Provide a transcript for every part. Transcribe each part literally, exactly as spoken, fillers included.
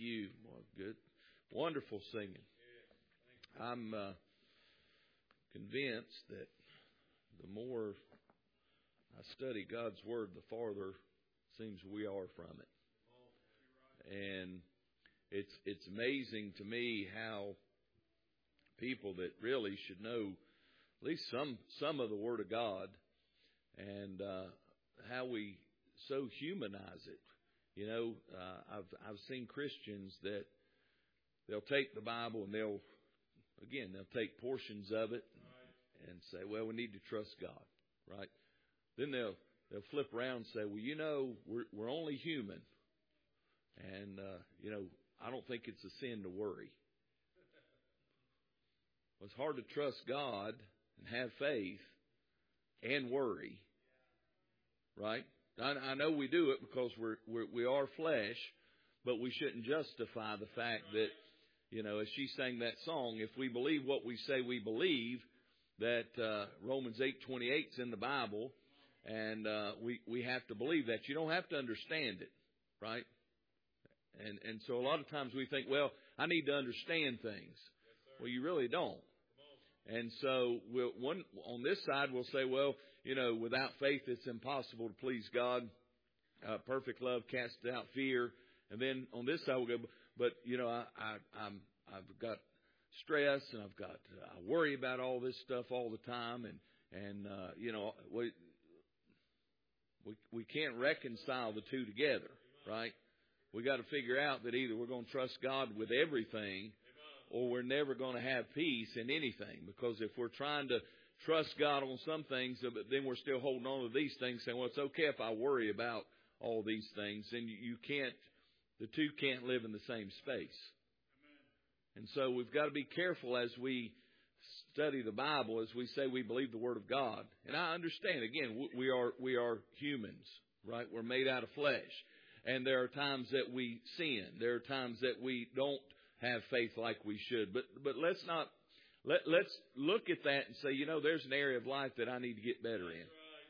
you. Well, good. Wonderful singing. I'm uh, convinced that the more I study God's Word, the farther it seems we are from it. And it's it's amazing to me how people that really should know at least some some of the Word of God, and uh, how we so humanize it. You know, uh, I've I've seen Christians that they'll take the Bible and they'll again they'll take portions of it and, and say, well, we need to trust God, right? Then they'll they'll flip around and say, well, you know, we're we're only human, and uh, you know, I don't think it's a sin to worry. Well, it's hard to trust God and have faith and worry, right? I, I know we do it because we're, we're we are flesh, but we shouldn't justify the fact that, you know, as she sang that song, if we believe what we say we believe, that uh, Romans eight twenty-eight is in the Bible, and uh, we we have to believe that. You don't have to understand it, right? And and so a lot of times we think, well, I need to understand things. Well, you really don't. And so we'll, one on this side we'll say, well, you know, without faith it's impossible to please God. Uh, perfect love casts out fear. And then on this side we'll go, but you know, I, I, I'm I've got stress and I've got I worry about all this stuff all the time, and and uh, you know we we we can't reconcile the two together, right? We got to figure out that either we're going to trust God with everything, or we're never going to have peace in anything. Because if we're trying to trust God on some things, but then we're still holding on to these things, saying, well, it's okay if I worry about all these things, then you can't, the two can't live in the same space. And so we've got to be careful as we study the Bible, as we say we believe the Word of God. And I understand, again, we are we are humans, right? We're made out of flesh. And there are times that we sin. There are times that we don't have faith like we should. But but let's not let let's look at that and say, you know, there's an area of life that I need to get better in.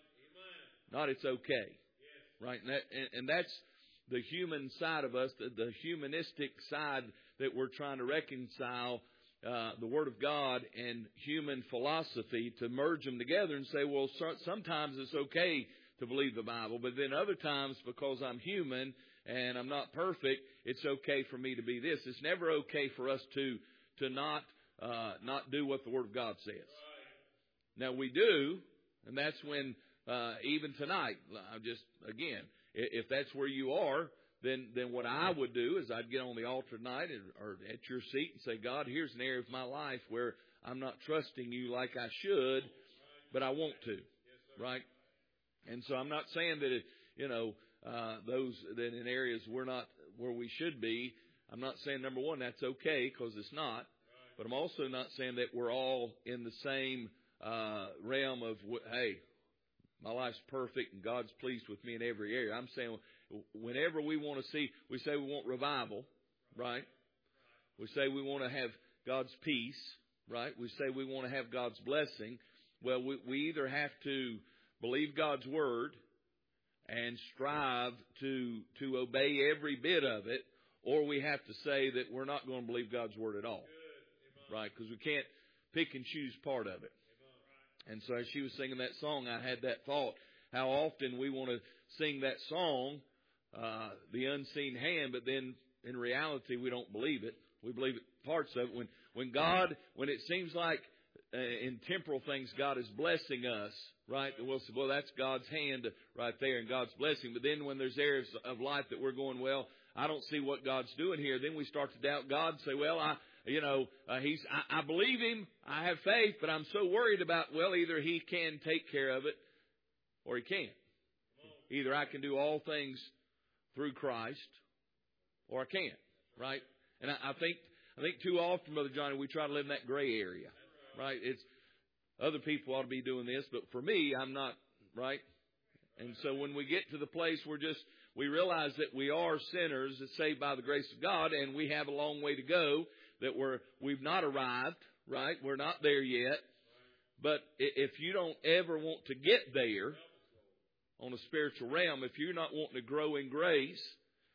Not it's okay, right? And, that, and, and that's the human side of us, the, the humanistic side that we're trying to reconcile uh, the Word of God and human philosophy to merge them together and say, well, so, sometimes it's okay to believe the Bible, but then other times, because I'm human and I'm not perfect, it's okay for me to be this. It's never okay for us to to not uh, not do what the Word of God says. Now we do, and that's when uh, even tonight, I just again, if that's where you are, then then what I would do is I'd get on the altar tonight or at your seat and say, God, here's an area of my life where I'm not trusting you like I should, but I want to, right? And so I'm not saying that, it, you know, uh, those that in areas we're not where we should be. I'm not saying, number one, that's okay, because it's not. But I'm also not saying that we're all in the same uh, realm of, hey, my life's perfect and God's pleased with me in every area. I'm saying whenever we want to see, we say we want revival, right? We say we want to have God's peace, right? We say we want to have God's blessing. Well, we, we either have to believe God's Word and strive to to obey every bit of it, or we have to say that we're not going to believe God's Word at all, right? Because we can't pick and choose part of it. And so as she was singing that song, I had that thought, how often we want to sing that song, uh, the unseen hand, but then in reality we don't believe it. We believe it, parts of it. When, when God, when it seems like Uh, in temporal things, God is blessing us, right? And we'll say, well, that's God's hand right there and God's blessing. But then when there's areas of life that we're going, well, I don't see what God's doing here. Then we start to doubt God and say, well, I, you know, uh, he's, I, I believe Him. I have faith, but I'm so worried about, well, either He can take care of it or He can't. Either I can do all things through Christ or I can't, right? And I, I think, I think too often, Brother Johnny, we try to live in that gray area. Right? It's other people ought to be doing this, but for me, I'm not, right? And so when we get to the place where just we realize that we are sinners that's saved by the grace of God, and we have a long way to go, that we're we've not arrived, right? We're not there yet. But if you don't ever want to get there on a spiritual realm, if you're not wanting to grow in grace,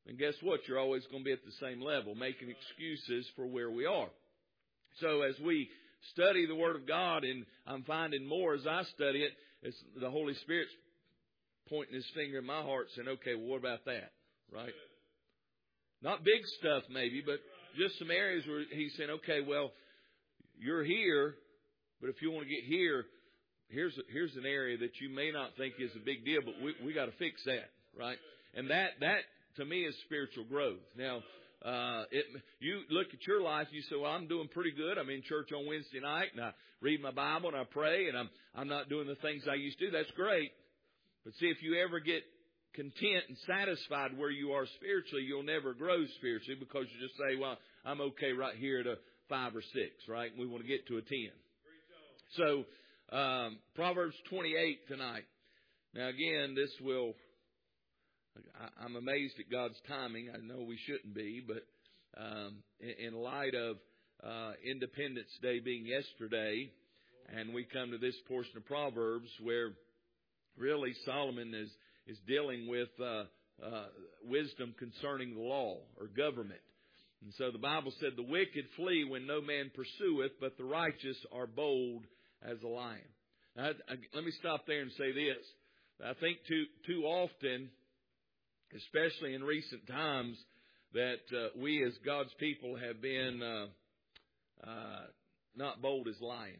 And guess what? You're always going to be at the same level, making excuses for where we are. So as we study the Word of God, and I'm finding more as I study it, it's the Holy Spirit's pointing His finger in my heart saying, okay, well, what about that? Right? Not big stuff maybe, but just some areas where He's saying, okay, well, you're here, but if you want to get here, here's here's an area that you may not think is a big deal, but we we got to fix that, right? And that that to me is spiritual growth. Now, uh, it you look at your life, you say, well, I'm doing pretty good. I'm in church on Wednesday night, and I read my Bible and I pray, and I'm I'm not doing the things I used to do. That's great, but see, if you ever get content and satisfied where you are spiritually, you'll never grow spiritually, because you just say, well, I'm okay right here at a five or six, right? We want to get to a ten. So, um, Proverbs twenty-eight tonight. Now again, this will, I, I'm amazed at God's timing. I know we shouldn't be, but um, in, in light of uh, Independence Day being yesterday, and we come to this portion of Proverbs where really Solomon is, is dealing with uh, uh, wisdom concerning the law or government. And so the Bible said, the wicked flee when no man pursueth, but the righteous are bold as a lion. Now, I, I, let me stop there and say this. I think too too often, especially in recent times, that uh, we as God's people have been uh, uh, not bold as lions.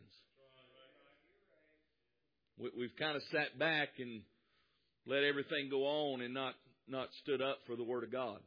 We, we've kind of sat back and let everything go on and not, not stood up for the Word of God.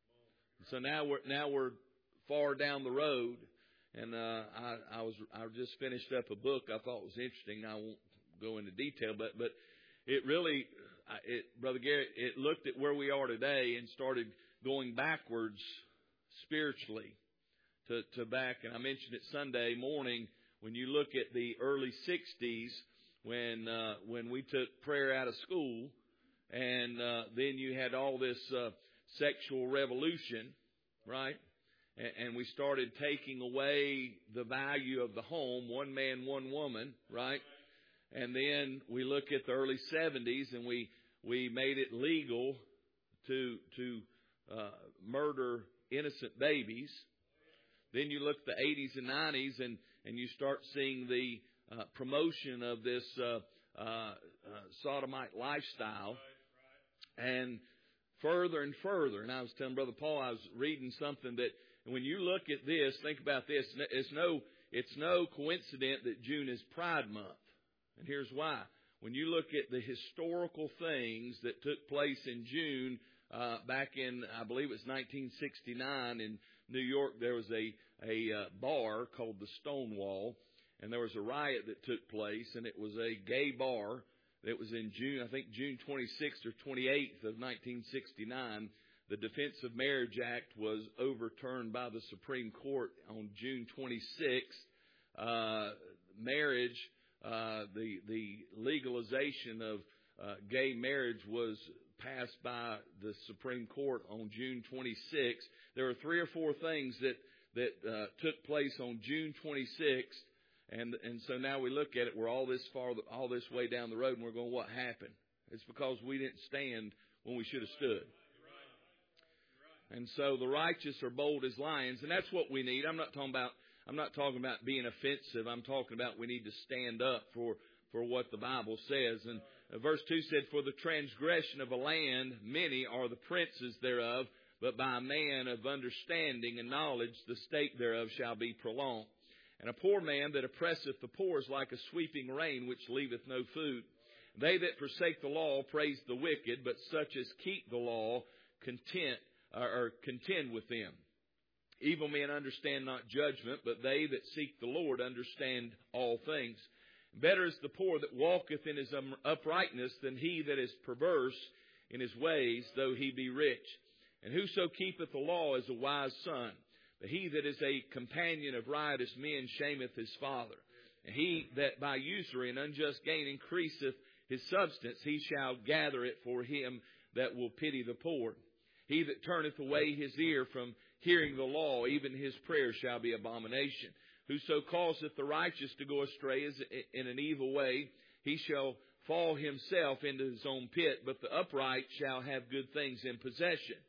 So now we're now we're far down the road, and uh, I, I was I just finished up a book I thought was interesting. I won't go into detail, but but it really, it Brother Garrett, it looked at where we are today and started going backwards spiritually to to back. And I mentioned it Sunday morning when you look at the early sixties when uh, when we took prayer out of school, and uh, then you had all this. Uh, Sexual revolution, right? And, and we started taking away the value of the home, one man, one woman, right? And then we look at the early seventies, and we we made it legal to to uh, murder innocent babies. Then you look at the eighties and nineties, and and you start seeing the uh, promotion of this uh, uh, uh, sodomite lifestyle, and further and further. And I was telling Brother Paul, I was reading something that when you look at this, think about this. It's no, it's no coincidence that June is Pride Month. And here's why. When you look at the historical things that took place in June, uh, back in, I believe it was nineteen sixty-nine in New York, there was a, a uh, bar called the Stonewall, and there was a riot that took place, and it was a gay bar. It was in June, I think June twenty-sixth or twenty-eighth of nineteen sixty-nine. The Defense of Marriage Act was overturned by the Supreme Court on June twenty-sixth. Uh, marriage, uh, the the legalization of uh, gay marriage was passed by the Supreme Court on June twenty-sixth. There were three or four things that that uh, took place on June twenty-sixth. And and so now we look at it, we're all this far, all this way down the road, and we're going, what happened? It's because we didn't stand when we should have stood. And so the righteous are bold as lions, and that's what we need. I'm not talking about I'm not talking about being offensive. I'm talking about we need to stand up for, for what the Bible says. And verse two said, for the transgression of a land, many are the princes thereof, but by a man of understanding and knowledge the state thereof shall be prolonged. And a poor man that oppresseth the poor is like a sweeping rain which leaveth no food. They that forsake the law praise the wicked, but such as keep the law content or, or contend with them. Evil men understand not judgment, but they that seek the Lord understand all things. Better is the poor that walketh in his uprightness than he that is perverse in his ways, though he be rich. And whoso keepeth the law is a wise son. But he that is a companion of riotous men shameth his father. And he that by usury and unjust gain increaseth his substance, he shall gather it for him that will pity the poor. He that turneth away his ear from hearing the law, even his prayer shall be abomination. Whoso causeth the righteous to go astray is in an evil way, he shall fall himself into his own pit, but the upright shall have good things in possession.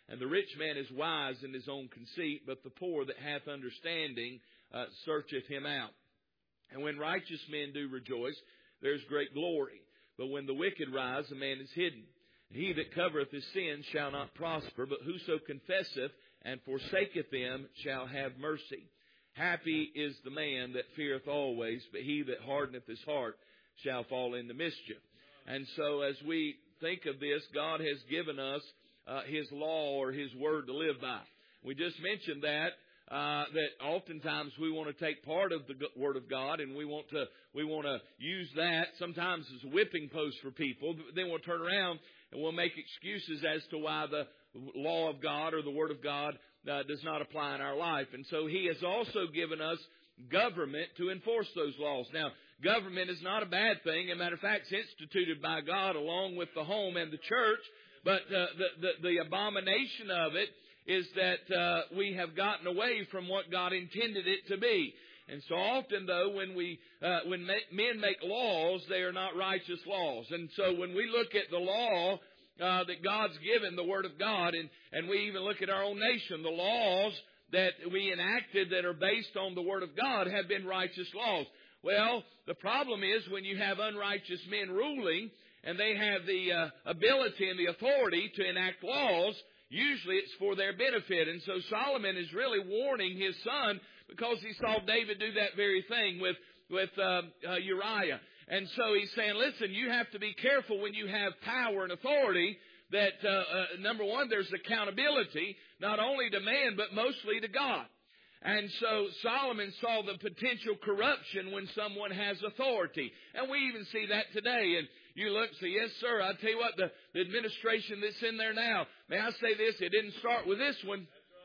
And the rich man is wise in his own conceit, but the poor that hath understanding uh, searcheth him out. And when righteous men do rejoice, there is great glory. But when the wicked rise, a man is hidden. He that covereth his sins shall not prosper, but whoso confesseth and forsaketh them shall have mercy. Happy is the man that feareth always, but he that hardeneth his heart shall fall into mischief. And so as we think of this, God has given us uh, His law or His word to live by. We just mentioned that, uh, that oftentimes we want to take part of the Word of God and we want to, we want to use that sometimes as a whipping post for people. Then we'll turn around and we'll make excuses as to why the law of God or the Word of God uh, does not apply in our life. And so He has also given us government to enforce those laws. Now, government is not a bad thing. As a matter of fact, it's instituted by God along with the home and the church. But uh, the, the, the abomination of it is that uh, we have gotten away from what God intended it to be. And so often, though, when we uh, when ma- men make laws, they are not righteous laws. And so when we look at the law uh, that God's given, the Word of God, and, and we even look at our own nation, the laws that we enacted that are based on the Word of God have been righteous laws. Well, the problem is when you have unrighteous men ruling and they have the uh, ability and the authority to enact laws, usually it's for their benefit. And so Solomon is really warning his son because he saw David do that very thing with, with uh, uh, Uriah. And so he's saying, listen, you have to be careful when you have power and authority that, uh, uh, number one, there's accountability, not only to man, but mostly to God. And so Solomon saw the potential corruption when someone has authority. And we even see that today. And you look and say, yes, sir, I tell you what, the, the administration that's in there now, may I say this, it didn't start with this one.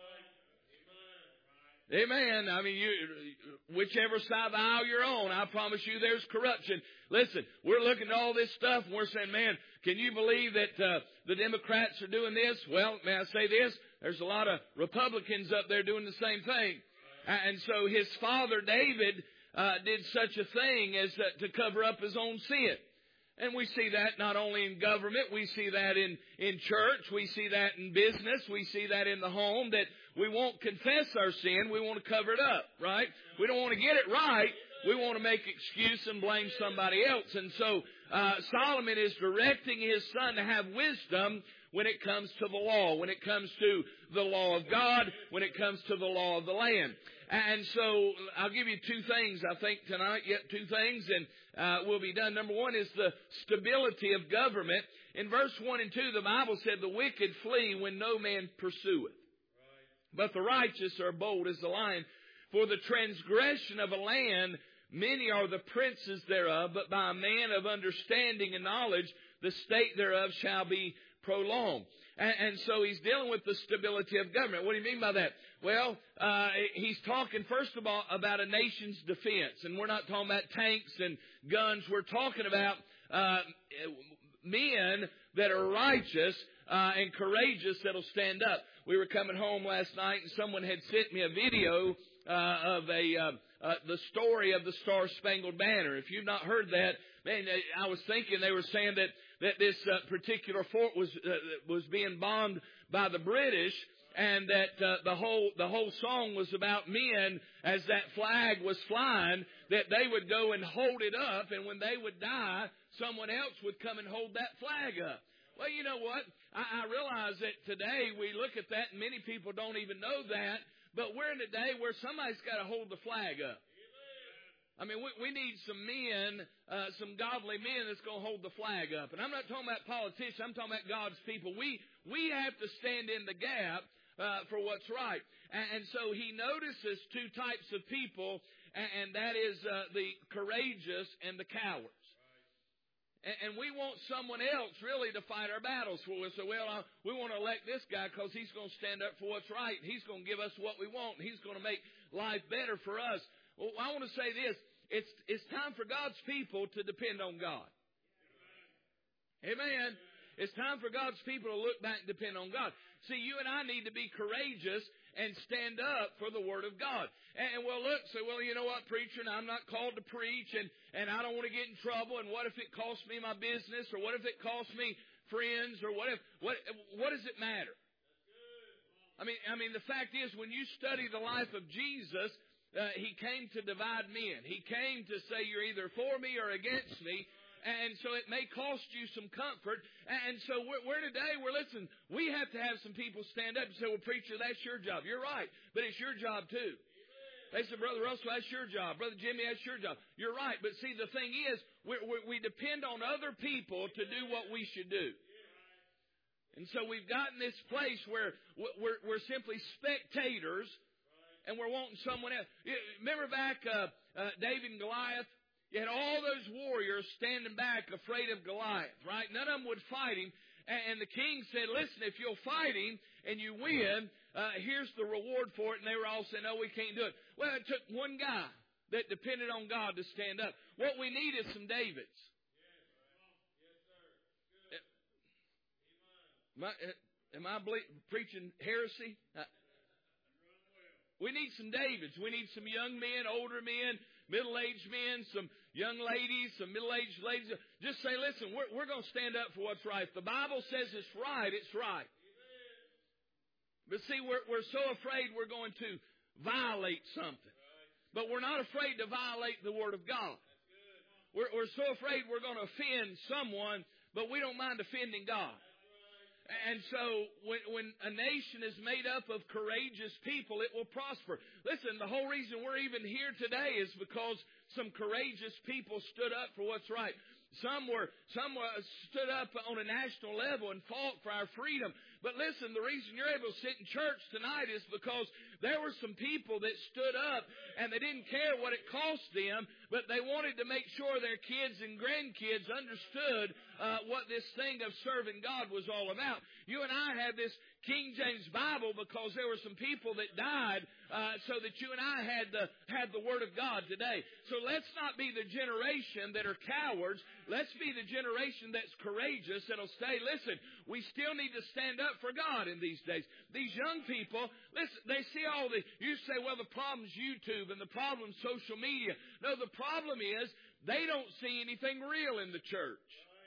That's right. Amen. Amen. I mean, you, whichever side of the aisle you're on, I promise you there's corruption. Listen, we're looking at all this stuff and we're saying, man, can you believe that uh, the Democrats are doing this? Well, may I say this? There's a lot of Republicans up there doing the same thing. And so his father, David, uh, did such a thing as uh, to cover up his own sin. And we see that not only in government, we see that in, in church, we see that in business, we see that in the home, that we won't confess our sin, we want to cover it up, right? We don't want to get it right, we want to make excuse and blame somebody else. And so uh, Solomon is directing his son to have wisdom when it comes to the law, when it comes to the law of God, when it comes to the law of the land. And so I'll give you two things, I think, tonight, yet two things, and uh, we'll be done. Number one is the stability of government. In verse one and two, the Bible said, the wicked flee when no man pursueth. Right. But the righteous are bold as a lion. For the transgression of a land, many are the princes thereof, but by a man of understanding and knowledge, the state thereof shall be prolonged. And, and so he's dealing with the stability of government. What do you mean by that? Well, uh, he's talking, first of all, about a nation's defense. And we're not talking about tanks and guns. We're talking about uh, men that are righteous uh, and courageous that'll stand up. We were coming home last night and someone had sent me a video uh, of a uh, uh, the story of the Star Spangled Banner. If you've not heard that, man, I was thinking they were saying that that this uh, particular fort was uh, was being bombed by the British, and that uh, the whole the whole song was about men as that flag was flying, that they would go and hold it up, and when they would die, someone else would come and hold that flag up. Well, you know what? I, I realize that today we look at that, and many people don't even know that, but we're in a day where somebody's got to hold the flag up. I mean, we, we need some men, uh, some godly men that's going to hold the flag up. And I'm not talking about politicians. I'm talking about God's people. We we have to stand in the gap uh, for what's right. And, and so he notices two types of people, and, and that is uh, the courageous and the cowards. And, and we want someone else really to fight our battles for us. So, well, uh, we want to elect this guy because he's going to stand up for what's right. He's going to give us what we want. He's going to make life better for us. Well, I want to say this. It's it's time for God's people to depend on God. Amen. It's time for God's people to look back and depend on God. See, you and I need to be courageous and stand up for the Word of God. And, and we'll look, say, well, you know what, preacher, now I'm not called to preach, and, and I don't want to get in trouble, and what if it costs me my business, or what if it costs me friends, or what if, what, what does it matter? I mean, I mean, the fact is, when you study the life of Jesus, uh, He came to divide men. He came to say, you're either for me or against me. And so it may cost you some comfort. And so we're, we're today, we're listening. We have to have some people stand up and say, well, preacher, that's your job. You're right, but it's your job too. They said, Brother Russell, that's your job. Brother Jimmy, that's your job. You're right. But see, the thing is, we, we, we depend on other people to do what we should do. And so we've gotten this place where we're, we're simply spectators, and we're wanting someone else. Remember back uh, uh, David and Goliath? You had all those warriors standing back afraid of Goliath, right? None of them would fight him. And the king said, listen, if you'll fight him and you win, uh, here's the reward for it. And they were all saying, no, we can't do it. Well, it took one guy that depended on God to stand up. What we need is some Davids. Am I, am I ble- preaching heresy? Uh, we need some Davids. We need some young men, older men, middle-aged men, some young ladies, some middle-aged ladies. Just say, listen, we're, we're going to stand up for what's right. If the Bible says it's right, it's right. But see, we're, we're so afraid we're going to violate something. But we're not afraid to violate the Word of God. We're, we're so afraid we're going to offend someone, but we don't mind offending God. And so when, when a nation is made up of courageous people, it will prosper. Listen, the whole reason we're even here today is because some courageous people stood up for what's right. Some were, some were stood up on a national level and fought for our freedom. But listen, the reason you're able to sit in church tonight is because there were some people that stood up and they didn't care what it cost them, but they wanted to make sure their kids and grandkids understood uh, what this thing of serving God was all about. You and I have this King James Bible because there were some people that died uh, so that you and I had the, had the Word of God today. So let's not be the generation that are cowards. Let's be the generation that's courageous that'll say, listen, we still need to stand up for God in these days. These young people, listen, they see all the, you say, well, the problem's YouTube and the problem's social media. No, the problem is they don't see anything real in the church.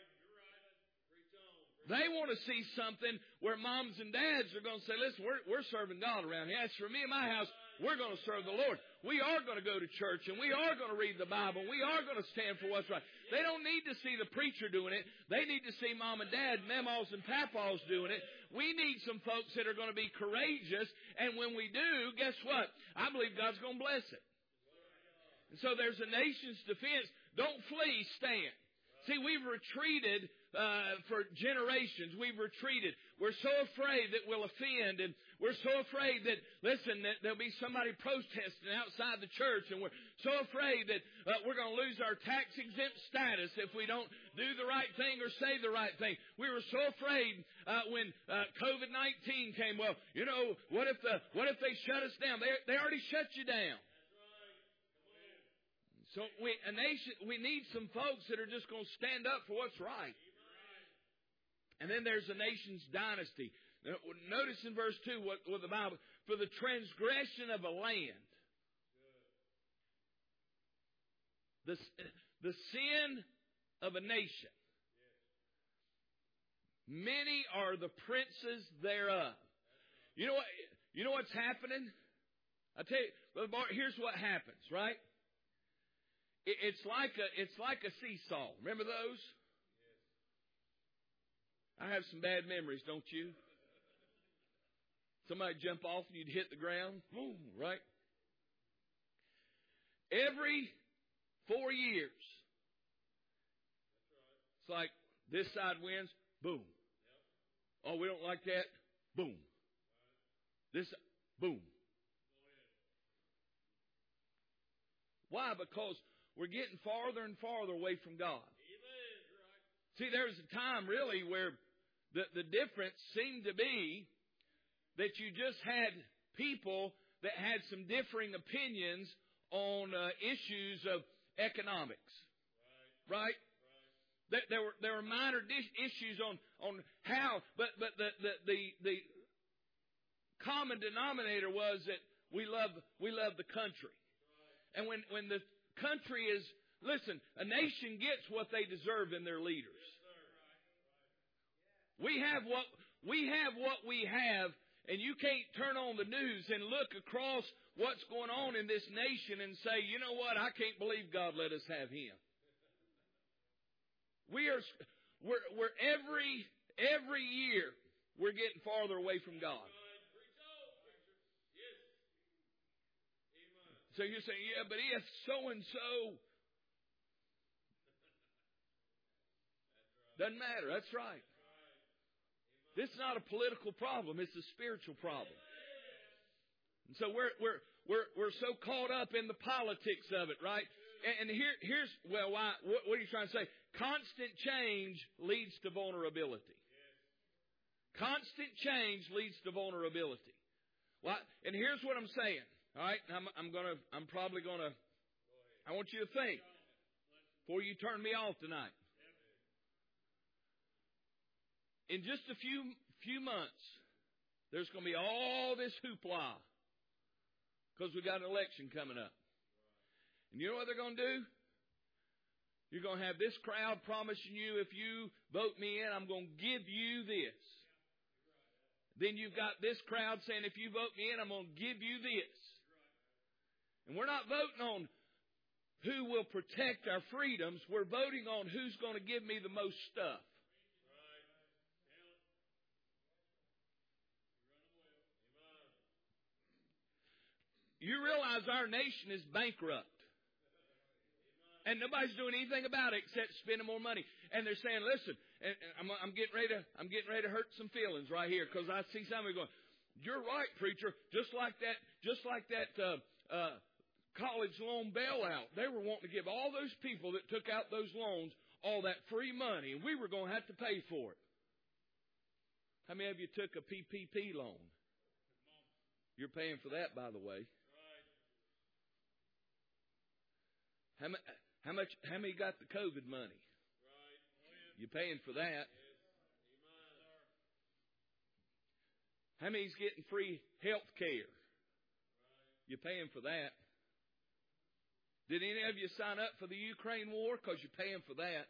They want to see something where moms and dads are going to say, listen, we're, we're serving God around here. As for me and my house, we're going to serve the Lord. We are going to go to church, and we are going to read the Bible. We are going to stand for what's right. They don't need to see the preacher doing it. They need to see mom and dad, memas and papas doing it. We need some folks that are going to be courageous, and when we do, guess what? I believe God's going to bless it. And so there's a nation's defense. Don't flee, stand. See, we've retreated uh, for generations. We've retreated. We're so afraid that we'll offend, and we're so afraid that, listen, that there'll be somebody protesting outside the church, and we're so afraid that uh, we're going to lose our tax-exempt status if we don't do the right thing or say the right thing. We were so afraid uh, when uh, COVID nineteen came. Well, you know, what if the what if they shut us down? They they already shut you down. So we, a nation, we need some folks that are just going to stand up for what's right. And then there's a nation's dynasty. Now, notice in verse two what, what the Bible, for the transgression of a land, the, the sin of a nation, many are the princes thereof. You know what? You know what's happening? I tell you, here's what happens, right? It's like a it's like a seesaw. Remember those? I have some bad memories, don't you? Somebody jump off and you'd hit the ground. Boom, right? Every four years. It's like this side wins. Boom. Oh, we don't like that. Boom. This, boom. Why? Because we're getting farther and farther away from God. See, there was a time really where the, the difference seemed to be that you just had people that had some differing opinions on uh, issues of economics. Right? right? There, there were there were minor dis- issues on, on how, but but the, the the the common denominator was that we love we love the country, and when when the country is, listen, a nation gets what they deserve in their leaders. We have what we have what we have and you can't turn on the news and look across what's going on in this nation and say, you know what, I can't believe God let us have him. We are, we're, we're every, every year, we're getting farther away from God. So you're saying, yeah, but if so-and-so. Doesn't matter. That's right. This is not a political problem. It's a spiritual problem. And so we're we're we're we're so caught up in the politics of it, right? And, and here here's well, why? What, what are you trying to say? Constant change leads to vulnerability. Constant change leads to vulnerability. Well, and here's what I'm saying. All right, I'm, I'm gonna. I'm probably gonna. I want you to think before you turn me off tonight. In just a few few months, there's going to be all this hoopla because we got an election coming up. And you know what they're going to do? You're going to have this crowd promising you, if you vote me in, I'm going to give you this. Then you've got this crowd saying, if you vote me in, I'm going to give you this. And we're not voting on who will protect our freedoms. We're voting on who's going to give me the most stuff. You realize our nation is bankrupt. And nobody's doing anything about it except spending more money. And they're saying, listen, and I'm, I'm getting ready to, I'm getting ready to hurt some feelings right here because I see somebody going, you're right, preacher. Just like that, just like that uh, uh, college loan bailout. They were wanting to give all those people that took out those loans all that free money, and we were going to have to pay for it. How many of you took a P P P loan? You're paying for that, by the way. How much? How much? How many got the COVID money? You're paying for that. How many's getting free health care? You're paying for that. Did any of you sign up for the Ukraine war? Because you're paying for that.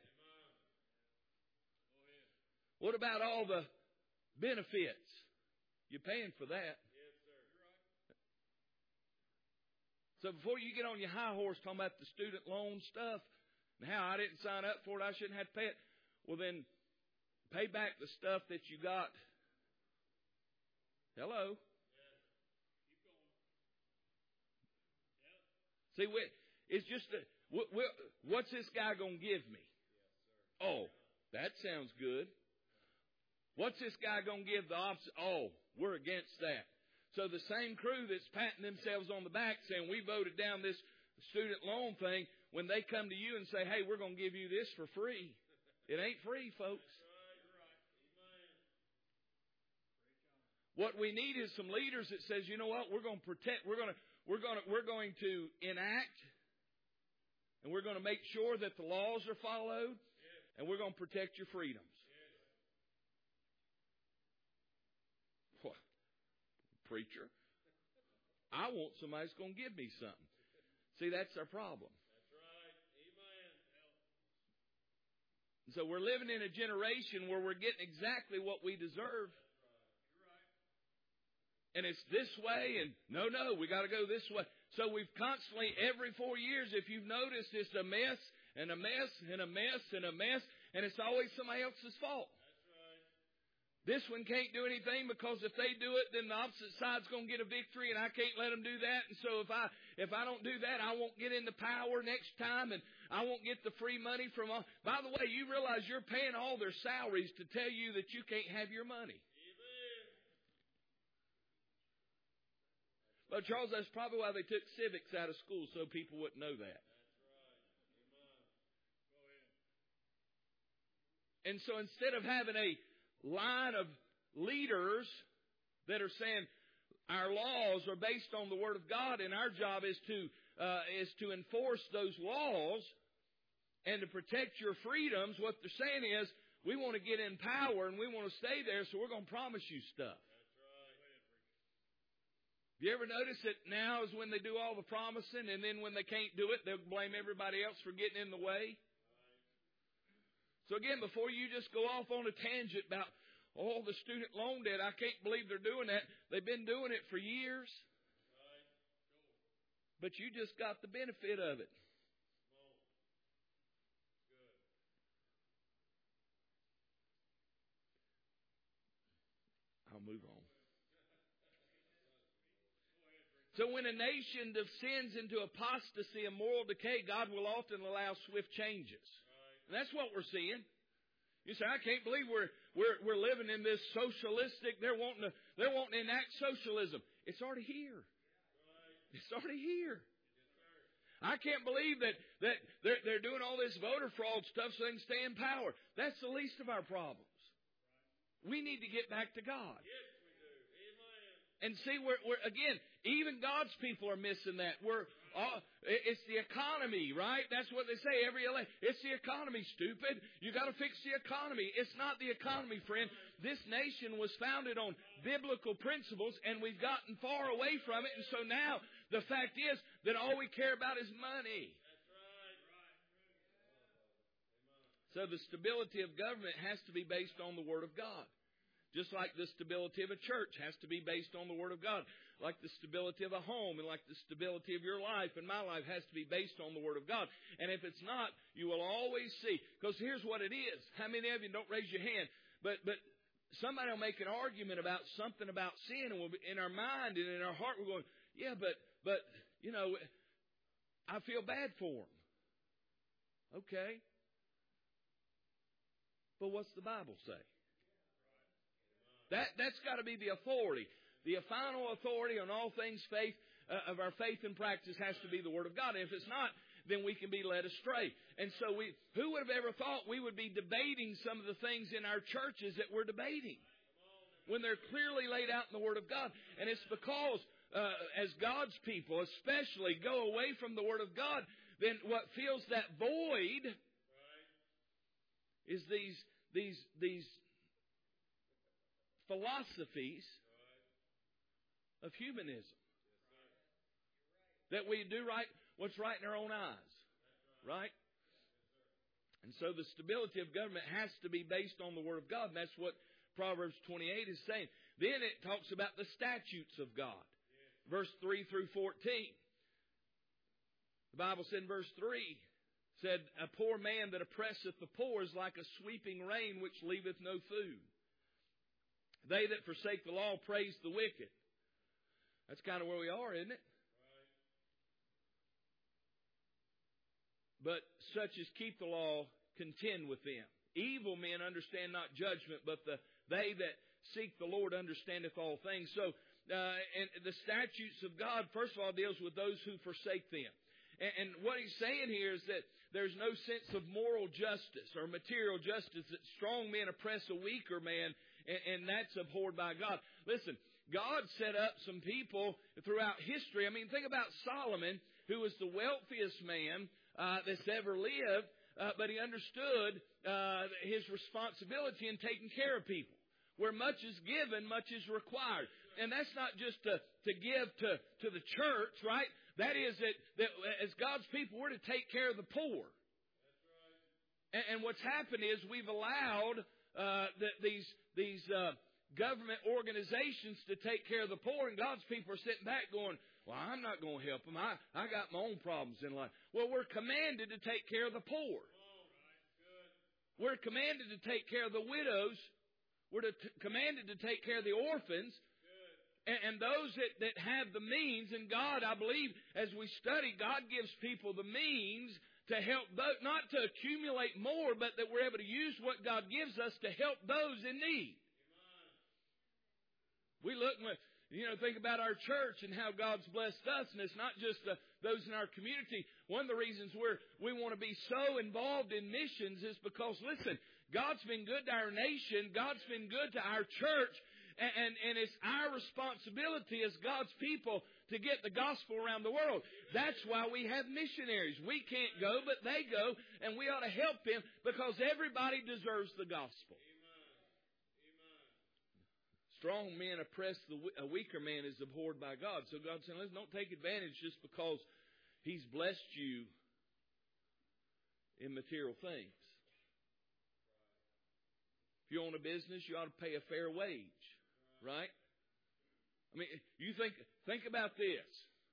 What about all the benefits? You're paying for that. So before you get on your high horse talking about the student loan stuff and how I didn't sign up for it, I shouldn't have to pay it. Well, then pay back the stuff that you got. Hello? See, it's just, a, what's this guy going to give me? Oh, that sounds good. What's this guy going to give the opposite? Oh, we're against that. So the same crew that's patting themselves on the back saying we voted down this student loan thing, when they come to you and say, hey, we're going to give you this for free. It ain't free, folks. What we need is some leaders that says, you know what, we're going to protect, we're going to, we're going to, we're going to enact, and we're going to make sure that the laws are followed, and we're going to protect your freedoms. Preacher, I want somebody that's going to give me something. See, that's our problem. That's right. Amen. So we're living in a generation where we're getting exactly what we deserve. You're right. And it's this way, and no, no, we got to go this way. So we've constantly, every four years, if you've noticed, it's a mess, and a mess, and a mess, and a mess, and it's always somebody else's fault. This one can't do anything because if they do it, then the opposite side's going to get a victory, and I can't let them do that. And so if I if I don't do that, I won't get into power next time, and I won't get the free money from all. By the way, you realize you're paying all their salaries to tell you that you can't have your money. Amen. But Charles, that's probably why they took civics out of school, so people wouldn't know that. That's right. Amen. Go ahead. And so instead of having a line of leaders that are saying our laws are based on the Word of God, and our job is to uh, is to enforce those laws and to protect your freedoms. What they're saying is, we want to get in power and we want to stay there, so we're going to promise you stuff. That's right. Have you ever noticed that now is when they do all the promising, and then when they can't do it, they'll blame everybody else for getting in the way? So again, before you just go off on a tangent about, Oh, the student loan debt, I can't believe they're doing that. They've been doing it for years. But you just got the benefit of it. I'll move on. So when a nation descends into apostasy and moral decay, God will often allow swift changes. And that's what we're seeing. You say, I can't believe we're we're we're living in this socialistic. They're wanting to they're wanting to enact socialism. It's already here. It's already here. I can't believe that that they're, they're doing all this voter fraud stuff so they can stay in power. That's the least of our problems. We need to get back to God. And see, we're, we're again, even God's people are missing that. We're all, it's the economy, right? That's what they say every election. It's the economy, stupid. You got to fix the economy. It's not the economy, friend. This nation was founded on biblical principles, and we've gotten far away from it. And so now the fact is that all we care about is money. So the stability of government has to be based on the Word of God. Just like the stability of a church has to be based on the Word of God. Like the stability of a home and like the stability of your life and my life has to be based on the Word of God. And if it's not, you will always see. Because here's what it is. How many of you, don't raise your hand, but but somebody will make an argument about something about sin, and we'll be, in our mind and in our heart we're going, yeah, but, but you know, I feel bad for them. Okay. But what's the Bible say? That, that's got to be the authority. The final authority on all things faith, uh, of our faith and practice has to be the Word of God. And if it's not, then we can be led astray. And so we, who would have ever thought we would be debating some of the things in our churches that we're debating when they're clearly laid out in the Word of God? And it's because uh, as God's people especially go away from the Word of God, then what fills that void is these these these philosophies of humanism. That we do right what's right in our own eyes. Right? And so the stability of government has to be based on the Word of God. And that's what Proverbs twenty-eight is saying. Then it talks about the statutes of God. Verse three through fourteen. The Bible said in verse three, said, a poor man that oppresseth the poor is like a sweeping rain which leaveth no food. They that forsake the law praise the wicked. That's kind of where we are, isn't it? Right. But such as keep the law contend with them. Evil men understand not judgment, but the they that seek the Lord understandeth all things. So, uh, and the statutes of God, first of all, deals with those who forsake them. And, and what he's saying here is that there's no sense of moral justice or material justice, that strong men oppress a weaker man, and, and that's abhorred by God. Listen, God set up some people throughout history. I mean, think about Solomon, who was the wealthiest man uh, that's ever lived, uh, but he understood uh, his responsibility in taking care of people. Where much is given, much is required. And that's not just to, to give to, to the church, right? That is that, that as God's people, we're to take care of the poor. That's right. And, and what's happened is we've allowed uh, the, these these uh, government organizations to take care of the poor, and God's people are sitting back going, well, I'm not going to help them. I, I got my own problems in life. Well, we're commanded to take care of the poor. We're commanded to take care of the widows. We're to t- commanded to take care of the orphans. And, and those that, that have the means. And God, I believe, as we study, God gives people the means to help those, not to accumulate more, but that we're able to use what God gives us to help those in need. We look, you know, think about our church and how God's blessed us. And it's not just the, those in our community. One of the reasons we're, we want to be so involved in missions is because, listen, God's been good to our nation. God's been good to our church. And, and, and it's our responsibility as God's people to get the gospel around the world. That's why we have missionaries. We can't go, but they go. And we ought to help them because everybody deserves the gospel. Strong men oppress the a weaker man is abhorred by God. So God's saying, listen, don't take advantage just because He's blessed you in material things. If you own a business, you ought to pay a fair wage, right? I mean, you think think about this.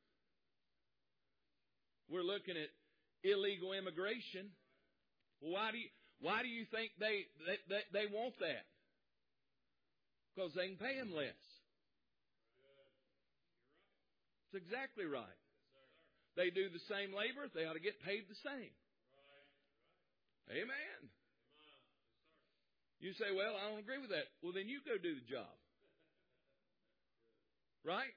We're looking at illegal immigration. Well, why do you why do you think they they, they, they want that? Because they can pay them less. That's exactly right. They do the same labor, they ought to get paid the same. Amen. You say, well, I don't agree with that. Well, then you go do the job. Right?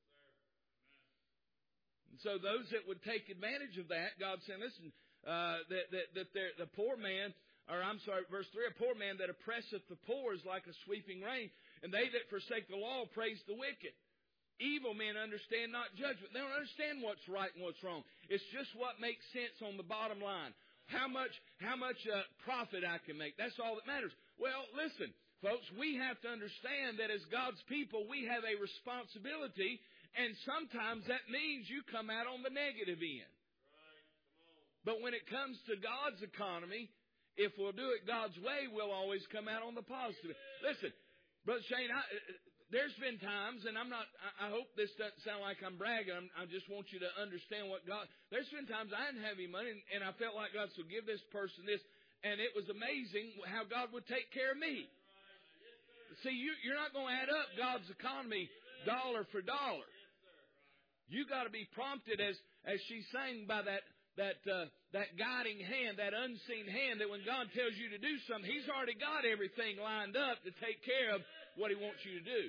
And so those that would take advantage of that, God said, listen, uh, that, that, that the poor man, or I'm sorry, verse three, a poor man that oppresseth the poor is like a sweeping rain, and they that forsake the law praise the wicked. Evil men understand not judgment. They don't understand what's right and what's wrong. It's just what makes sense on the bottom line. How much, how much uh, profit I can make. That's all that matters. Well, listen, folks, we have to understand that as God's people, we have a responsibility, and sometimes that means you come out on the negative end. But when it comes to God's economy, if we'll do it God's way, we'll always come out on the positive. Listen, Brother Shane, I, there's been times, and I'm not, I hope this doesn't sound like I'm bragging. I'm, I just want you to understand what God, there's been times I didn't have any money, and, and I felt like God said, give this person this. And it was amazing how God would take care of me. See, you, you're not going to add up God's economy dollar for dollar. You got to be prompted, as as she sang, by that that uh, that guiding hand, that unseen hand. That when God tells you to do something, He's already got everything lined up to take care of what He wants you to do.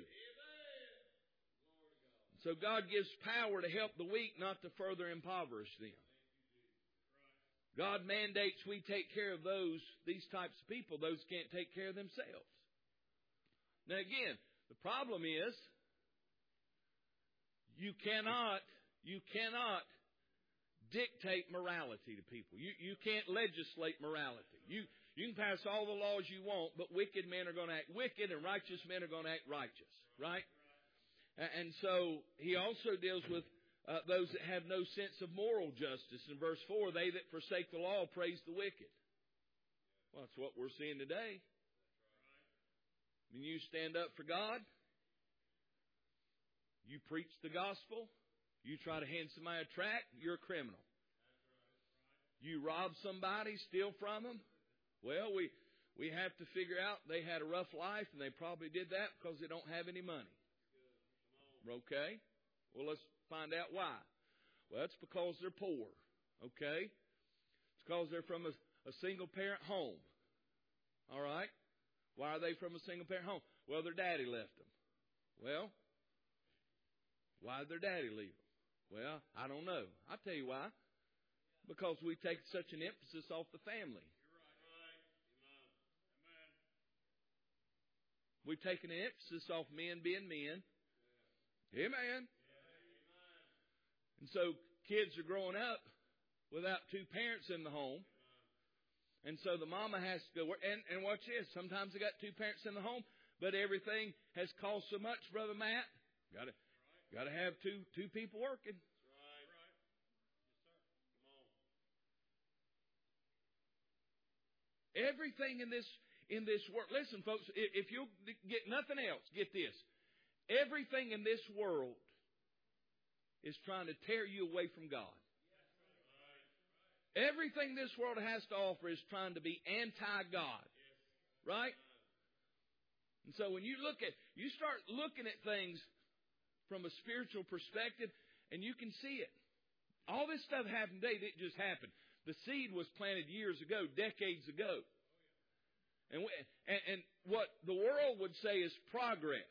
So God gives power to help the weak, not to further impoverish them. God mandates we take care of those, these types of people. Those can't take care of themselves. Now again, the problem is, you cannot, you cannot dictate morality to people. You, you can't legislate morality. You, you can pass all the laws you want, but wicked men are going to act wicked and righteous men are going to act righteous. Right? And so, He also deals with Uh, those that have no sense of moral justice. In verse four, they that forsake the law praise the wicked. Well, that's what we're seeing today. When you stand up for God, you preach the gospel, you try to hand somebody a tract, you're a criminal. You rob somebody, steal from them, well, we, we have to figure out they had a rough life, and they probably did that because they don't have any money. Okay? Well, let's find out why. Well, it's because they're poor. Okay? It's because they're from a, a single-parent home. All right? Why are they from a single-parent home? Well, their daddy left them. Well, why did their daddy leave them? Well, I don't know. I'll tell you why. Because we take such an emphasis off the family. We've taken an emphasis off men being men. Amen. And so kids are growing up without two parents in the home. And so the mama has to go work. And, and watch this. Sometimes they got two parents in the home, but everything has cost so much, Brother Matt. Got to got to have two two people working. Everything in this in this world. Listen, folks, if you get nothing else, get this. Everything in this world is trying to tear you away from God. Everything this world has to offer is trying to be anti-God. Right? And so when you look at, you start looking at things from a spiritual perspective, and you can see it. All this stuff happened today. It just happened. The seed was planted years ago, decades ago. And, we, and, and what the world would say is progress.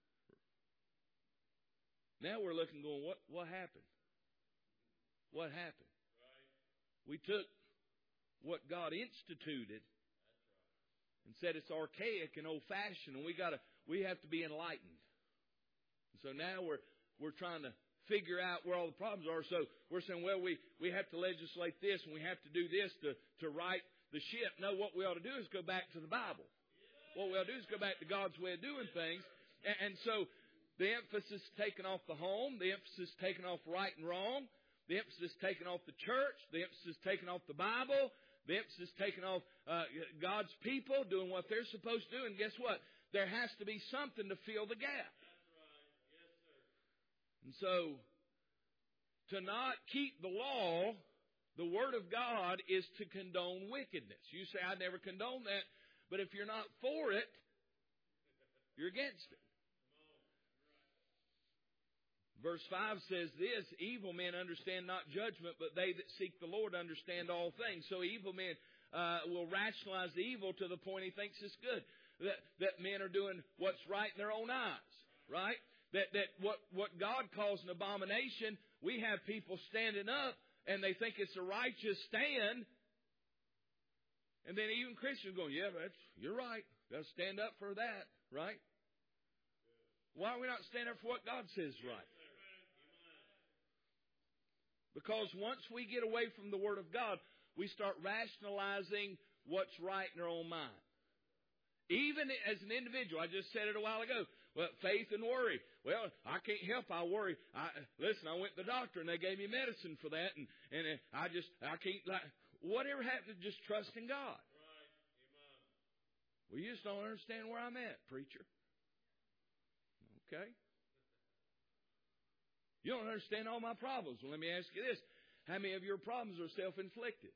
Now we're looking going, what, what happened? What happened? We took what God instituted and said it's archaic and old-fashioned, and we got to, we have to be enlightened. And so now we're we're trying to figure out where all the problems are. So we're saying, well, we, we have to legislate this and we have to do this to, to right the ship. No, what we ought to do is go back to the Bible. What we ought to do is go back to God's way of doing things. And, and so the emphasis is taken off the home. The emphasis is taken off right and wrong. The emphasis is taken off the church. The emphasis is taken off the Bible. The emphasis taken off uh, God's people doing what they're supposed to do. And guess what? There has to be something to fill the gap. That's right. Yes, sir. And so, to not keep the law, the Word of God is to condone wickedness. You say, I never condone that. But if you're not for it, you're against it. Verse five says this, evil men understand not judgment, but they that seek the Lord understand all things. So evil men uh, will rationalize the evil to the point he thinks it's good. That, that men are doing what's right in their own eyes, right? That that what, what God calls an abomination, we have people standing up and they think it's a righteous stand. And then even Christians going, yeah, that's, you're right. Got to stand up for that, right? Why are we not standing up for what God says is right? Because once we get away from the Word of God, we start rationalizing what's right in our own mind. Even as an individual, I just said it a while ago, well, faith and worry. Well, I can't help, I worry. I, listen, I went to the doctor and they gave me medicine for that, and, and I just, I can't, like, whatever happened to just trust in God? Right. Amen. Well, you just don't understand where I'm at, preacher. Okay. You don't understand all my problems. Well, let me ask you this. How many of your problems are self-inflicted?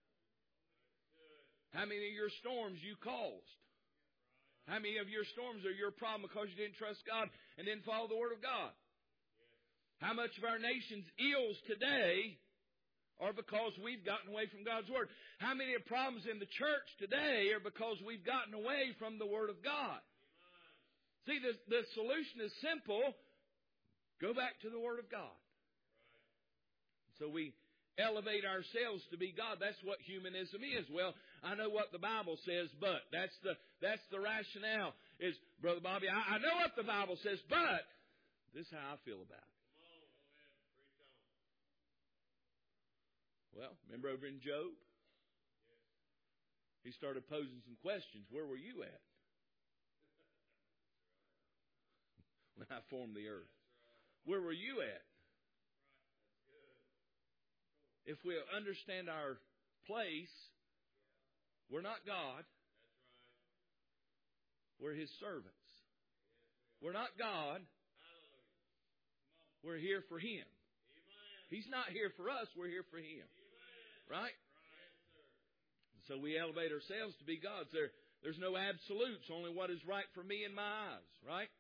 How many of your storms you caused? How many of your storms are your problem because you didn't trust God and didn't follow the Word of God? How much of our nation's ills today are because we've gotten away from God's Word? How many of the problems in the church today are because we've gotten away from the Word of God? See, the, the solution is simple. Go back to the Word of God. So we elevate ourselves to be God. That's what humanism is. Well, I know what the Bible says, but that's the that's the rationale. Is, Brother Bobby, I, I know what the Bible says, but this is how I feel about it. Well, remember over in Job? He started posing some questions. Where were you at when I formed the earth? Where were you at? If we understand our place, we're not God. We're His servants. We're not God. We're here for Him. He's not here for us. We're here for Him. Right? So we elevate ourselves to be gods. There, there's no absolutes. Only what is right for me and my eyes. Right?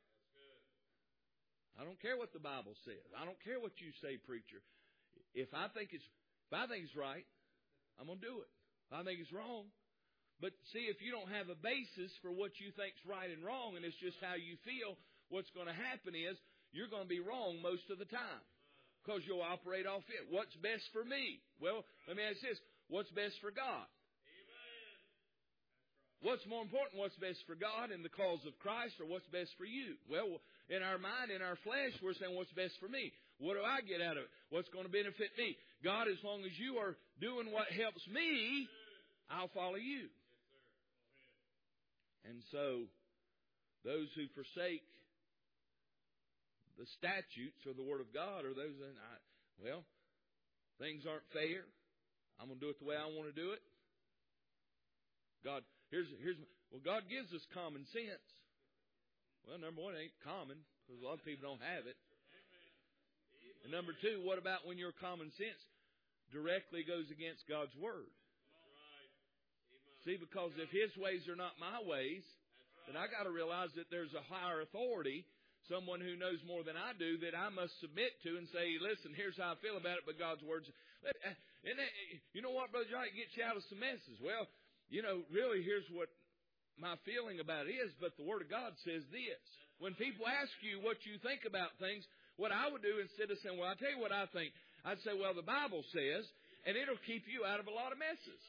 I don't care what the Bible says. I don't care what you say, preacher. If I think it's if I think it's right, I'm going to do it. If I think it's wrong. But see, if you don't have a basis for what you think's right and wrong, and it's just how you feel, what's going to happen is you're going to be wrong most of the time. Because you'll operate off it. What's best for me? Well, let me ask this. What's best for God? What's more important, what's best for God in the cause of Christ, or what's best for you? Well, in our mind, in our flesh, we're saying what's best for me. What do I get out of it? What's going to benefit me? God, as long as you are doing what helps me, I'll follow you. And so, those who forsake the statutes or the Word of God, or those that, I, well, things aren't fair. I'm going to do it the way I want to do it. God, here's here's well, God gives us common sense. Well, number one, it ain't common because a lot of people don't have it. And number two, what about when your common sense directly goes against God's Word? See, because if His ways are not my ways, then I got to realize that there's a higher authority, someone who knows more than I do, that I must submit to and say, listen, here's how I feel about it, but God's Word's... And that, you know what, Brother John, it gets you out of some messes. Well, you know, really, here's what my feeling about it is, but the Word of God says this. When people ask you what you think about things, what I would do instead of saying, well, I'll tell you what I think, I'd say, well, the Bible says, and it'll keep you out of a lot of messes.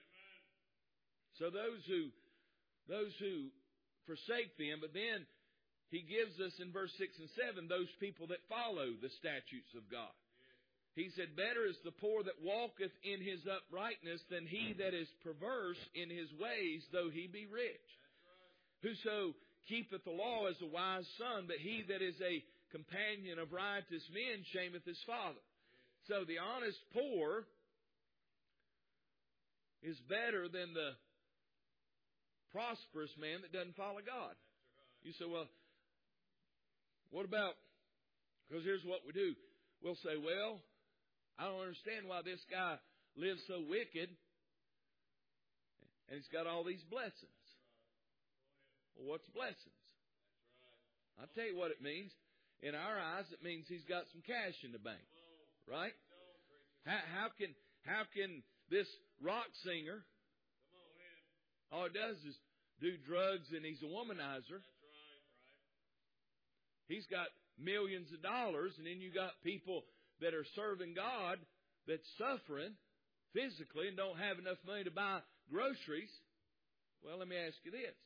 So those who, those who forsake them, but then He gives us in verse six and seven, those people that follow the statutes of God. He said, better is the poor that walketh in his uprightness than he that is perverse in his ways, though he be rich. Whoso keepeth the law is a wise son, but he that is a companion of riotous men shameth his father. So the honest poor is better than the prosperous man that doesn't follow God. You say, well, what about, because here's what we do. We'll say, well, I don't understand why this guy lives so wicked and he's got all these blessings. Well, what's blessings? I'll tell you what it means. In our eyes, it means he's got some cash in the bank. Right? How, how can how can this rock singer, all it does is do drugs and he's a womanizer. He's got millions of dollars, and then you got people that are serving God that's suffering physically and don't have enough money to buy groceries. Well, let me ask you this.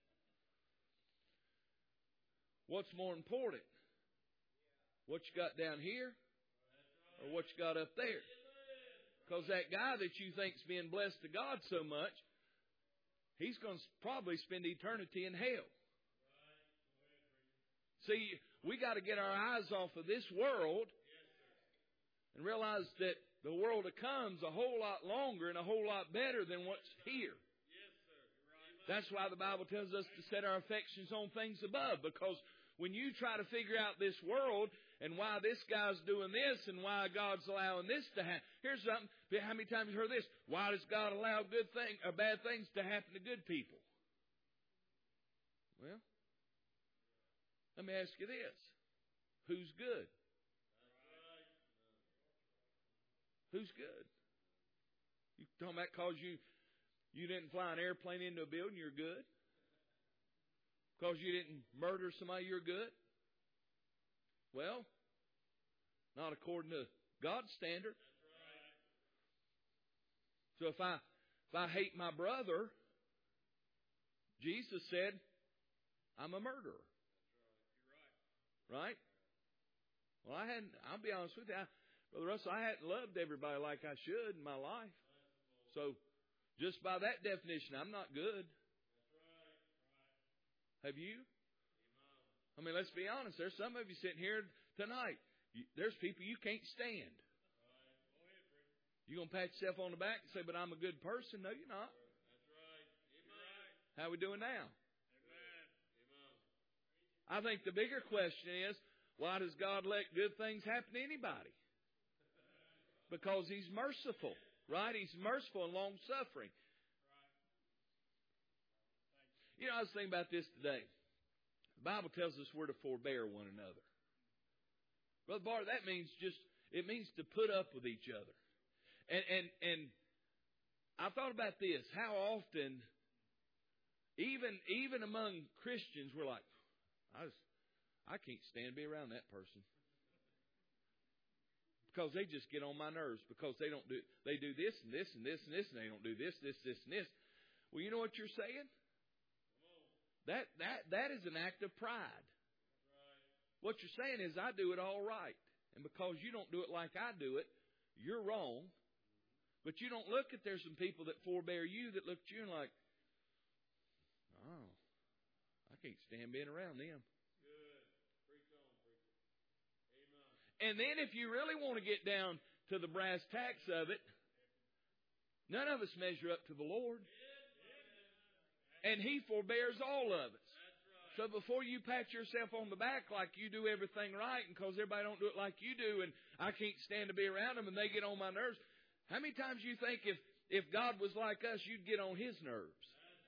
What's more important? What you got down here or what you got up there? Because that guy that you think's being blessed to God so much, he's going to probably spend eternity in hell. See, we got to get our eyes off of this world and realize that the world to come's a whole lot longer and a whole lot better than what's here. That's why the Bible tells us to set our affections on things above, because when you try to figure out this world and why this guy's doing this and why God's allowing this to happen. Here's something. How many times have you heard this? Why does God allow good thing or bad things to happen to good people? Well, let me ask you this. Who's good? Who's good? You talking about because you, you didn't fly an airplane into a building, you're good? Because you didn't murder somebody, you're good? Well, not according to God's standard. So if I if I hate my brother, Jesus said, I'm a murderer. Right? Well, I hadn't, I'll be honest with you, I, Brother Russell, I hadn't loved everybody like I should in my life. So, just by that definition, I'm not good. Have you? I mean, let's be honest. There's some of you sitting here tonight. You, there's people you can't stand. You're going to pat yourself on the back and say, but I'm a good person. No, you're not. How are we doing now? I think the bigger question is, why does God let good things happen to anybody? Because He's merciful, right? He's merciful and long-suffering. You know, I was thinking about this today. The Bible tells us we're to forbear one another. Brother Bart, that means just, it means to put up with each other. And, and, and I thought about this. How often, even, even among Christians, we're like, I just, I can't stand to be around that person. Because they just get on my nerves. Because they don't do, they do this and this and this and this, and they don't do this, this, this, and this. Well, you know what you're saying? That that that is an act of pride. What you're saying is, I do it all right. And because you don't do it like I do it, you're wrong. But you don't look at, there's some people that forbear you that look at you and like, oh, I can't stand being around them. Good. Preach on, preacher. Amen. And then if you really want to get down to the brass tacks of it, none of us measure up to the Lord. And He forbears all of us. So before you pat yourself on the back like you do everything right, and because everybody don't do it like you do, and I can't stand to be around them and they get on my nerves, how many times you think if, if God was like us, you'd get on His nerves?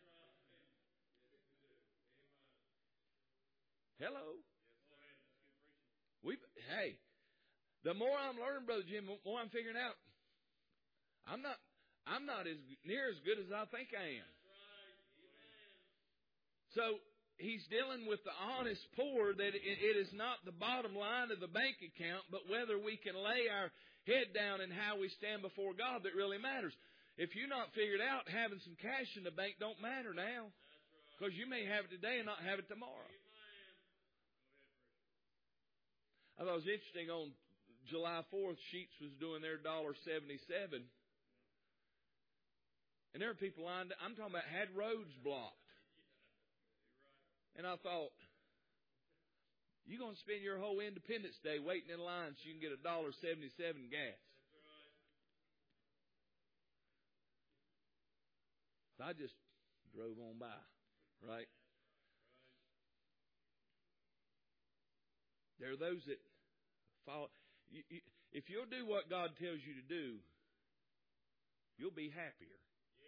Hello? We, hey, the more I'm learning, Brother Jim, the more I'm figuring out, I'm not, I'm not as near as good as I think I am. So He's dealing with the honest poor, that it is not the bottom line of the bank account, but whether we can lay our head down and how we stand before God that really matters. If you're not figured out, having some cash in the bank don't matter now. Because you may have it today and not have it tomorrow. I thought it was interesting, on July fourth, Sheetz was doing their one dollar seventy-seven. And there were people lined up, I'm talking about, had roads blocked. And I thought, you're going to spend your whole Independence Day waiting in line so you can get one dollar seventy-seven gas. I just drove on by, right? There are those that follow. You, you, if you'll do what God tells you to do, you'll be happier.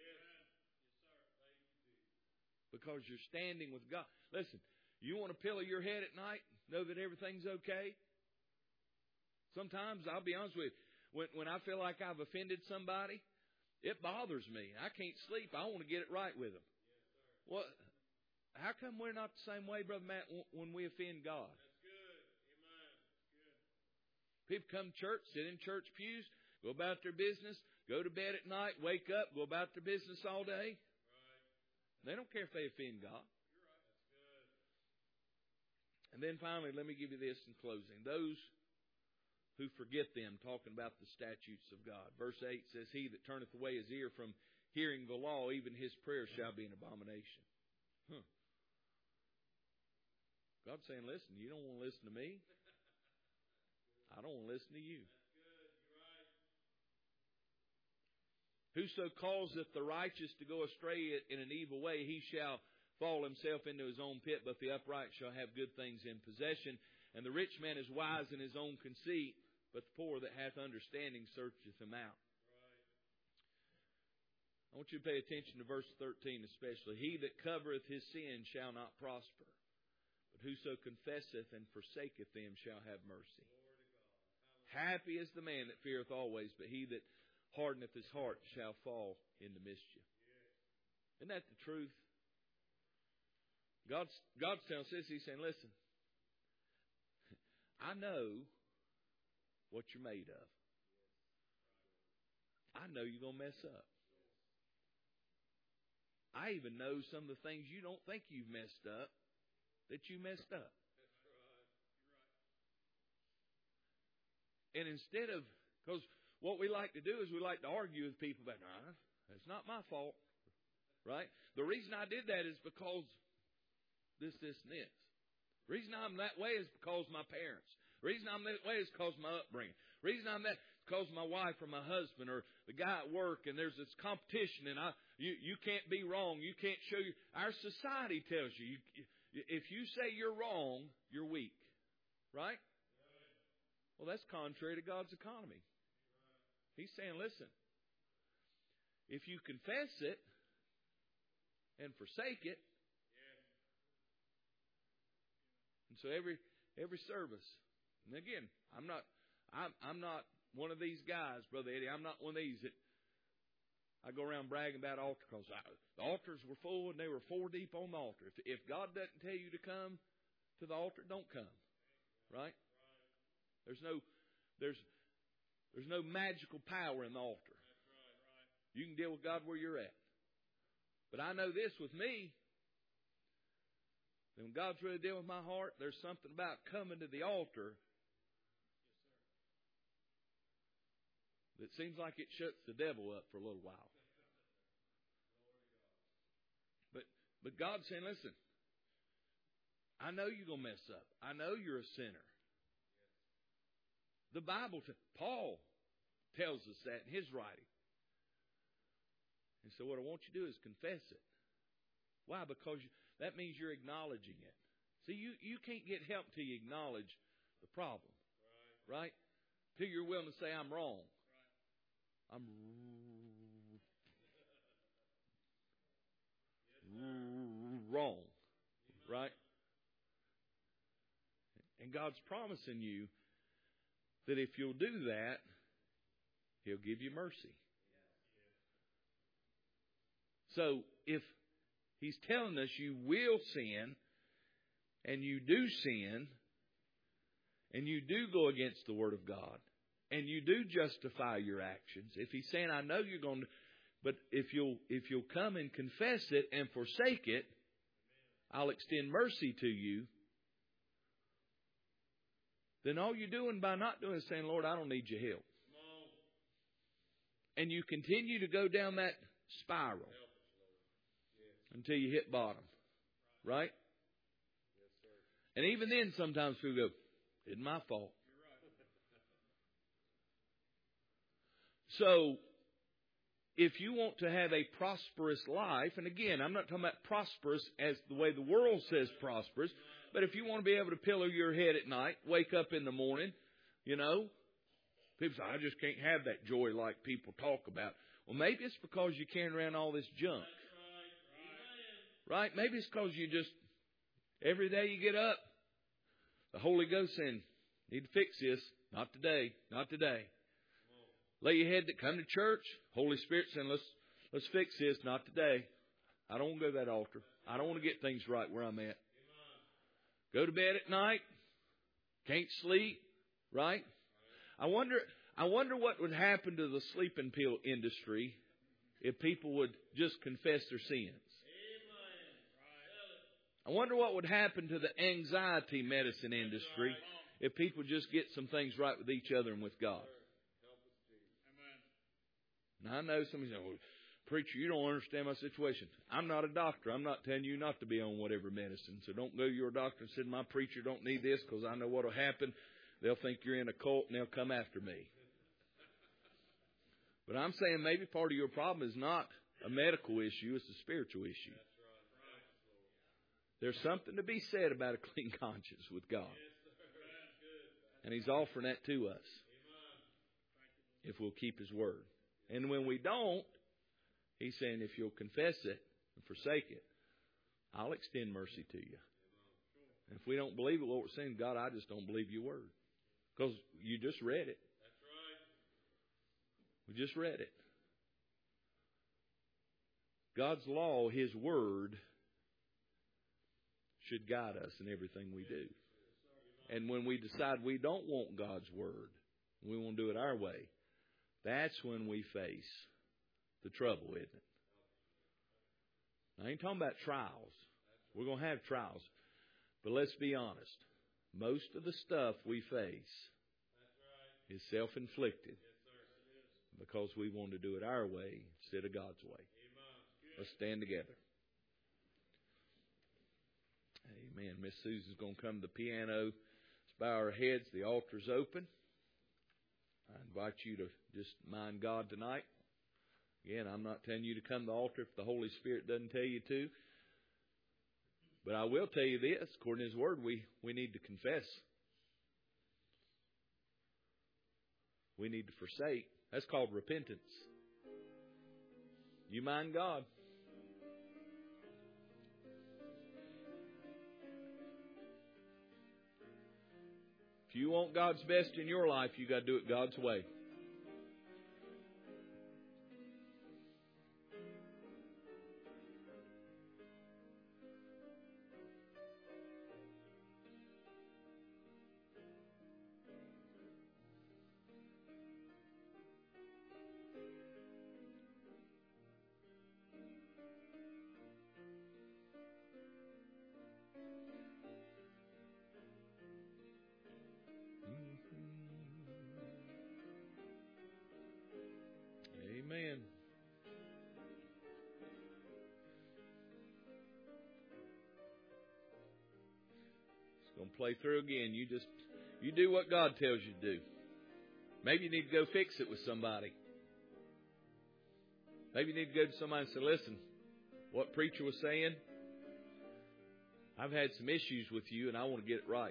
Because you're standing with God. Listen, you want to pillow your head at night, know that everything's okay? Sometimes, I'll be honest with you, when, when I feel like I've offended somebody, it bothers me. I can't sleep. I want to get it right with them. Well, how come we're not the same way, Brother Matt, when we offend God? That's good. Amen. Good. People come to church, sit in church pews, go about their business, go to bed at night, wake up, go about their business all day. They don't care if they offend God. You're right. That's good. And then finally, let me give you this in closing. Those who forget them, talking about the statutes of God. Verse eight says, He that turneth away his ear from hearing the law, even his prayer shall be an abomination. Huh. God's saying, listen, you don't want to listen to me. I don't want to listen to you. Whoso causeth the righteous to go astray in an evil way, he shall fall himself into his own pit, but the upright shall have good things in possession. And the rich man is wise in his own conceit, but the poor that hath understanding searcheth him out. Right. I want you to pay attention to verse thirteen especially. He that covereth his sin shall not prosper, but whoso confesseth and forsaketh them shall have mercy. Happy is the man that feareth always, but he that hardeneth his heart shall fall into mischief. Isn't that the truth? God's, God's telling us this. He's saying, listen, I know what you're made of. I know you're going to mess up. I even know some of the things you don't think you've messed up, that you messed up. And instead of, because what we like to do is we like to argue with people about, nah, it's not my fault. Right? The reason I did that is because this, this, and this. The reason I'm that way is because of my parents. The reason I'm that way is because of my upbringing. The reason I'm that is because of my wife or my husband or the guy at work, and there's this competition, and I you, you can't be wrong. You can't show you. Our society tells you, you, if you say you're wrong, you're weak. Right? Well, that's contrary to God's economy. He's saying, listen, if you confess it and forsake it, and so every every service, and again, I'm not I'm I'm not one of these guys, Brother Eddie. I'm not one of these that I go around bragging about altar calls. The altars were full and they were four deep on the altar. If if God doesn't tell you to come to the altar, don't come. Right? There's no there's There's no magical power in the altar. You can deal with God where you're at. But I know this with me. When God's really dealing with my heart, there's something about coming to the altar that seems like it shuts the devil up for a little while. But but God's saying, listen, I know you're going to mess up. I know you're a sinner. The Bible, Paul tells us that in his writing. And so what I want you to do is confess it. Why? Because you, that means you're acknowledging it. See, you, you can't get help till you acknowledge the problem. Right? Right? Till you're willing to say, I'm wrong. Right. I'm wrong. Right? And God's promising you that if you'll do that, He'll give you mercy. So if He's telling us you will sin, and you do sin, and you do go against the Word of God, and you do justify your actions, if He's saying, I know you're going to, but if you'll if you'll come and confess it and forsake it, I'll extend mercy to you. Then all you're doing by not doing is saying, Lord, I don't need your help. And you continue to go down that spiral until you hit bottom. Right? And even then sometimes people go, it's my fault. So, if you want to have a prosperous life, and again, I'm not talking about prosperous as the way the world says prosperous, but if you want to be able to pillow your head at night, wake up in the morning, you know, people say, I just can't have that joy like people talk about. Well, maybe it's because you're carrying around all this junk. Right? Maybe it's because you just, every day you get up, the Holy Ghost saying, need to fix this. Not today. Not today. Lay your head that come to church. Holy Spirit saying, let's let's fix this. Not today. I don't want to go to that altar. I don't want to get things right where I'm at. Go to bed at night. Can't sleep. Right? I wonder I wonder what would happen to the sleeping pill industry if people would just confess their sins. I wonder what would happen to the anxiety medicine industry if people just get some things right with each other and with God. Now, I know somebody says, well, preacher, you don't understand my situation. I'm not a doctor. I'm not telling you not to be on whatever medicine. So don't go to your doctor and say, my preacher don't need this because I know what will happen. They'll think you're in a cult and they'll come after me. But I'm saying maybe part of your problem is not a medical issue. It's a spiritual issue. There's something to be said about a clean conscience with God. And He's offering that to us if we'll keep His word. And when we don't, He's saying if you'll confess it and forsake it, I'll extend mercy to you. And if we don't believe it, what we're saying, God, I just don't believe your word. Because you just read it. We just read it. God's law, His word, should guide us in everything we do. And when we decide we don't want God's word, we want to do it our way, that's when we face the trouble, isn't it? I ain't talking about trials. We're going to have trials. But let's be honest. Most of the stuff we face is self-inflicted because we want to do it our way instead of God's way. Let's stand together. Amen. Miss Susan's going to come to the piano. Let's bow our heads. The altar's open. I invite you to just mind God tonight. Again, I'm not telling you to come to the altar if the Holy Spirit doesn't tell you to. But I will tell you this. According to His Word, we, we need to confess. We need to forsake. That's called repentance. You mind God. If you want God's best in your life, you got to do it God's way. Amen. It's going to play through again. You just, you do what God tells you to do. Maybe you need to go fix it with somebody. Maybe you need to go to somebody and say, listen, what preacher was saying, I've had some issues with you and I want to get it right.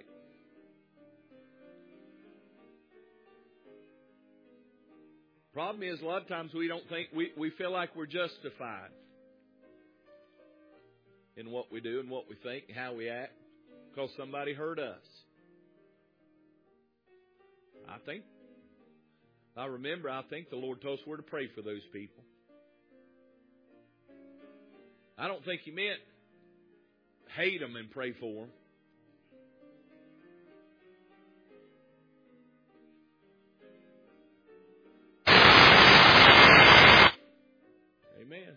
Problem is, a lot of times we don't think, we, we feel like we're justified in what we do and what we think and how we act because somebody hurt us. I think, I remember, I think the Lord told us we're to pray for those people. I don't think He meant hate them and pray for them. Amen.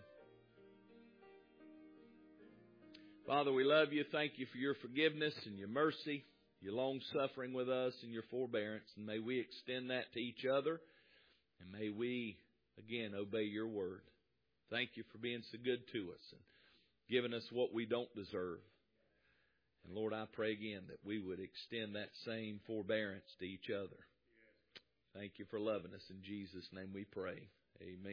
Father, we love you. Thank you for your forgiveness and your mercy, your long suffering with us and your forbearance. And may we extend that to each other. And may we, again, obey your word. Thank you for being so good to us and giving us what we don't deserve. And Lord, I pray again that we would extend that same forbearance to each other. Thank you for loving us. In Jesus' name we pray. Amen.